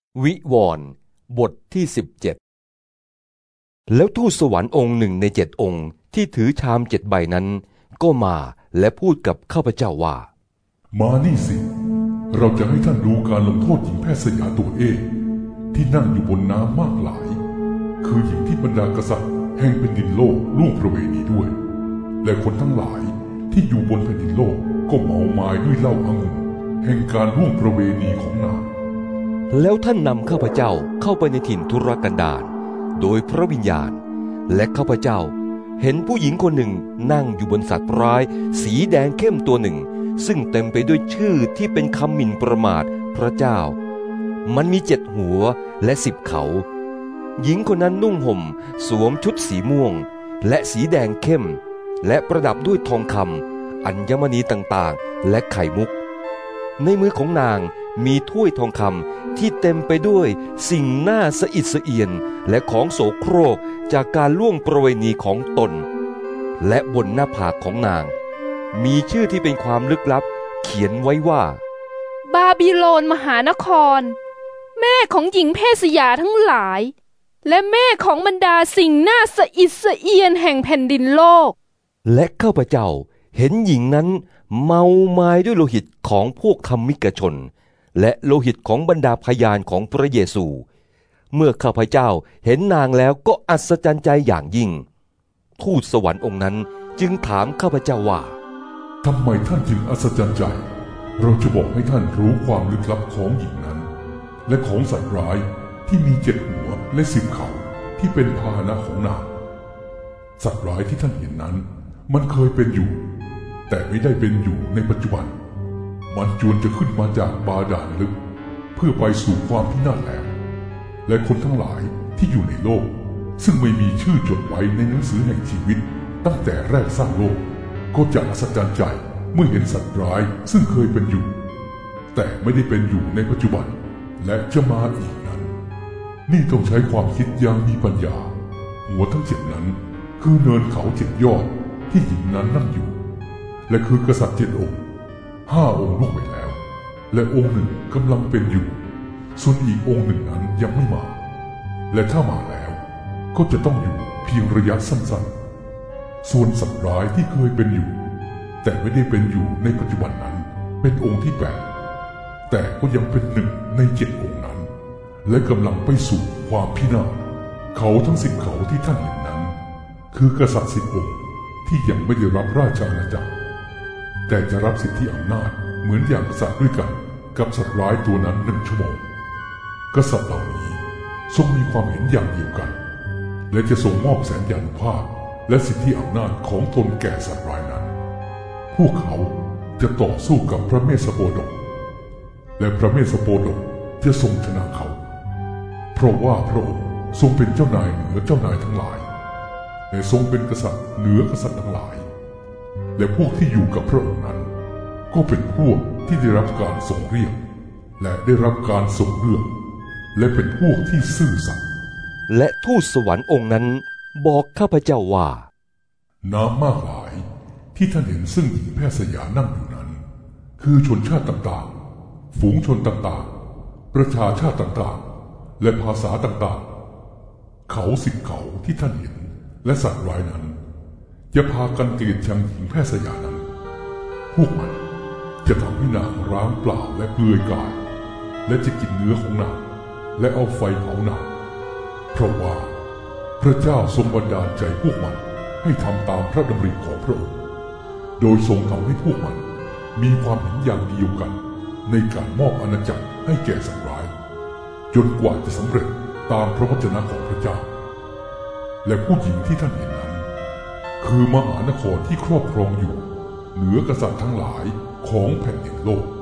วิวรณ์บทที่17แล้วทูตสวรรค์องค์หนึ่งใน7องค์ที่ถือชาม7ใบนั้นก็มาและพูดกับข้าพเจ้าว่ามานี่สิเราจะให้ท่านดูการลงโทษหญิงแพทย์สยาตัวเองที่นั่งอยู่บนน้ำมากหลายคือหญิงที่บรรดากษัตริย์แห่งแผ่นดินโลกล่วงประเวณีด้วยและคนทั้งหลายที่อยู่บนแผ่นดินโลกก็เมามายด้วยเหล้าองุ่นแห่งการล่วงประเวณีของนางแล้วท่านนำข้าพเจ้าเข้าไปในถิ่นทุรกันดารโดยพระวิญญาณและข้าพเจ้าเห็นผู้หญิงคนหนึ่งนั่งอยู่บนสัตว์ร้ายสีแดงเข้มตัวหนึ่งซึ่งเต็มไปด้วยชื่อที่เป็นคำหมิ่นประมาทพระเจ้ามันมี7หัวและ10เขาหญิงคนนั้นนุ่งห่มสวมชุดสีม่วงและสีแดงเข้มและประดับด้วยทองคำอัญมณีต่างๆและไข่มุกในมือของนางมีถ้วยทองคำที่เต็มไปด้วยสิ่งน่าสะอิดสะเอียนและของโสโครกจากการล่วงประเวณีของตนและบนหน้าผากของนางมีชื่อที่เป็นความลึกลับเขียนไว้ว่าบาบิโลนมหานครแม่ของหญิงเพศยาทั้งหลายและแม่ของบรรดาสิ่งน่าสะอิดสะเอียนแห่งแผ่นดินโลกและข้าพเจ้าเห็นหญิงนั้นเมามายด้วยโลหิตของพวกธรรมิกชนและโลหิตของบรรดาพยานของพระเยซูเมื่อข้าพเจ้าเห็นนางแล้วก็อัศจรรย์ใจอย่างยิ่งทูตสวรรค์องค์นั้นจึงถามข้าพเจ้าว่าทำไมท่านจึงอัศจรรย์ใจเราจะบอกให้ท่านรู้ความลึกลับของหญิงนั้นและของสัตว์ร้ายที่มี7หัวและ10เขาที่เป็นพาหนะของนางสัตว์ร้ายที่ท่านเห็นนั้นมันเคยเป็นอยู่แต่ไม่ได้เป็นอยู่ในปัจจุบันมันจวนจะขึ้นมาจากบาดาลลึกเพื่อไปสู่ความพินาศแล้วและคนทั้งหลายที่อยู่ในโลกซึ่งไม่มีชื่อจดไว้ในหนังสือแห่งชีวิตตั้งแต่แรกสร้างโลกก็จะอัศจรรย์ใจเมื่อเห็นสัตว์ร้ายซึ่งเคยเป็นอยู่แต่ไม่ได้เป็นอยู่ในปัจจุบันและจะมาอีกนั้นนี่ต้องใช้ความคิดอย่างมีปัญญาหัวทั้ง7นั้นคือเนินเขา7ยอดที่หญิงนั้นนั่งอยู่และคือกษัตริย์7องค์5องค์ล่วงไปแล้วและองค์หนึ่งกำลังเป็นอยู่ส่วนอีกองค์หนึ่งนั้นยังไม่มาและถ้ามาแล้วก็จะต้องอยู่เพียงระยะสั้นๆส่วนสัตว์ร้ายที่เคยเป็นอยู่แต่ไม่ได้เป็นอยู่ในปัจจุบันนั้นเป็นองค์ที่8แต่ก็ยังเป็น1ใน7องค์นั้นและกำลังไปสู่ความพินาศเขาทั้ง10เขาที่ท่านเห็นนั้นคือกษัตริย์10องค์ที่ยังไม่ได้รับราชอาณาจักรแต่จะรับสิทธิอำนาจเหมือนอย่างกษัตริย์ด้วยกันกับสัตว์ร้ายตัวนั้น1 ชั่วโมงกษัตริย์เหล่านี้ทรงมีความเห็นอย่างเดียวกันและจะทรงมอบแสนยานุภาพและสิทธิอำนาจของตนแก่สัตว์ร้ายนั้นพวกเขาจะต่อสู้กับพระเมสสโปดกและพระเมสสโปดกจะทรงชนะเขาเพราะว่าพระองค์ทรงเป็นเจ้านายเหนือเจ้านายทั้งหลายและทรงเป็นกษัตริย์เหนือกษัตริย์ทั้งหลายและพวกที่อยู่กับพระองค์นั้นก็เป็นพวกที่ได้รับการทรงเรียกและได้รับการทรงเลือกและเป็นพวกที่ซื่อสัตย์และทูตสวรรค์องค์นั้นบอกข้าพเจ้าว่าน้ำมากหลายที่ท่านเห็นซึ่งหญิงแพทย์สยานั่งอยู่นั้นคือชนชาติต่างๆฝูงชนต่างๆประชาชาติต่างๆและภาษาต่างๆเขา10เขาที่ท่านเห็นและสัตว์ร้ายนั้นจะพากันเกลียดชังหญิงแพทย์สยานั้นพวกมันจะทำให้นางร้างเปล่าและเปลือยกายและจะกินเนื้อของนางและเอาไฟเผานางเพราะว่าพระเจ้าทรงบันดาลใจพวกมันให้ทำตามพระดำริของพระองค์โดยทรงทำให้พวกมันมีความเห็นอย่างเดียวกันในการมอบอาณาจักรให้แก่สัตว์ร้ายจนกว่าจะสำเร็จตามพระวจนะของพระเจ้าและผู้หญิงที่ท่านเห็นนั้นคือมหานครที่ครอบครองอยู่เหนือกษัตริย์ทั้งหลายของแผ่นดินโลก